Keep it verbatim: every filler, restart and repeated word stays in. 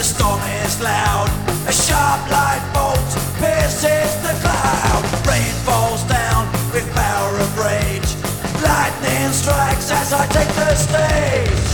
storm is loud, a sharp light bolt pierces the cloud. Rain falls down with power of rage, lightning strikes as I take the stage.